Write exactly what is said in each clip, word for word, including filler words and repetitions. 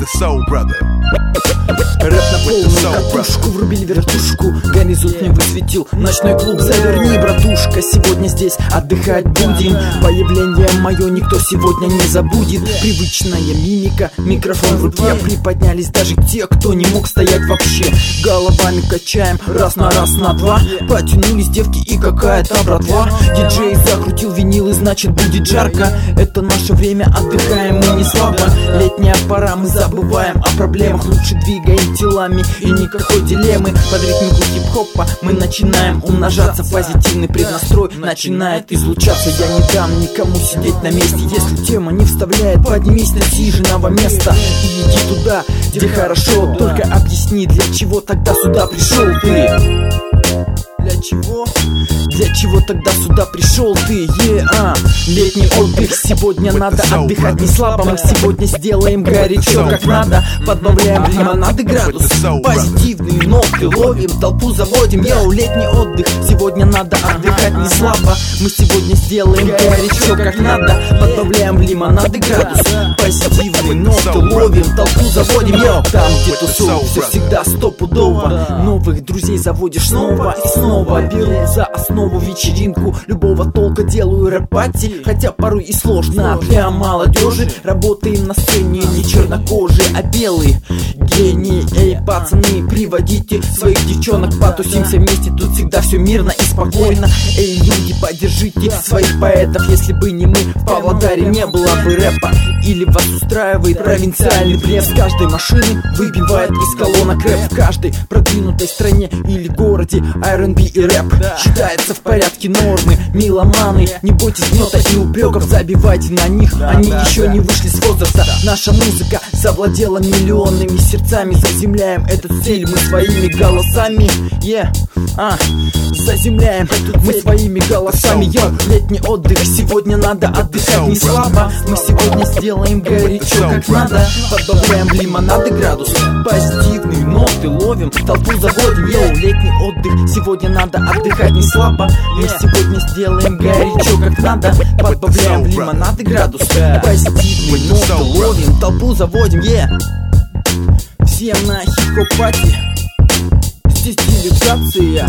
soul brother. Рэп на полную катушку, врубили вертушку, горизонт мне высветил ночной клуб. Заверни, братушка, сегодня здесь отдыхать будем. Появление мое никто сегодня не забудет. Привычная мимика, микрофон в руке. Приподнялись даже те, кто не мог стоять вообще. Головами качаем, раз на раз на два. Потянулись девки и какая-то братва. Диджей закрутил винил и значит будет жарко. Это наше время, отдыхаем мы не слабо. Летняя пора, мы забываем о проблемах. Лучше двигаем телами и никакой дилеммы. Под ритмику хип-хопа мы начинаем умножаться. Позитивный преднастрой начинает излучаться. Я не дам никому сидеть на месте. Если тема не вставляет, поднимись на сиженого места и иди туда, где хорошо. Только объясни, для чего тогда сюда пришел ты. Для чего? Для чего тогда сюда пришел ты? Yeah, uh. Летний отдых, сегодня надо отдыхать не слабо. Мы сегодня сделаем горячо как надо. Подбавляем лимонад и градус, позитивные ноты ловим, толпу заводим. Йоу, летний отдых, сегодня надо отдыхать не слабо. Мы сегодня сделаем горячо как надо. Подбавляем лимонад и градус, позитивные ноты ловим, толпу заводим. Йоу, там где тусуем, все всегда стопудово. Новых друзей заводишь снова и снова. Беру за основу вечеринку любого толка, делаю рэп-пати, хотя порой и сложно для молодежи. Работаем на сцене не чернокожие, а белые гении. Эй, пацаны, приводите своих девчонок, потусимся вместе, тут всегда все мирно и спокойно. Эй, люди, поддержите своих поэтов. Если бы не мы, в Павлодаре не было бы рэпа. Или вас устраивает провинциальный бред? С каждой машины выбивает из колонок рэп. В каждой продвинутой стране или городе ар энд би и рэп считается в порядке нормы. Меломаны, не бойтесь гнета и упреков, забивайте на них, они еще не вышли с возраста. Наша музыка завладела миллионными сердцами. Заземляем этот стиль мы своими голосами. Yeah, а, заземляем мы своими голосами. Йо, летний отдых, сегодня надо отдыхать не слабо. Мы сегодня сделаем горячо как надо. Подбавляем лимонад и градус, позитивные ноты ловим, толпу заводим. Йоу, летний отдых, сегодня надо отдыхать не слабо. Мы сегодня сделаем горячо как надо. Подбавляем лимонад и градус, позитивные ноты ловим, толпу заводим. Yeah. Всем на хип-хоп-пати, здесь делегация.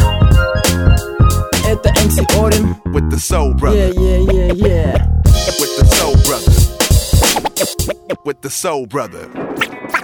Это эм си Орин. With the soul brother. Yeah, yeah, yeah, yeah. With the soul brother. With the soul brother.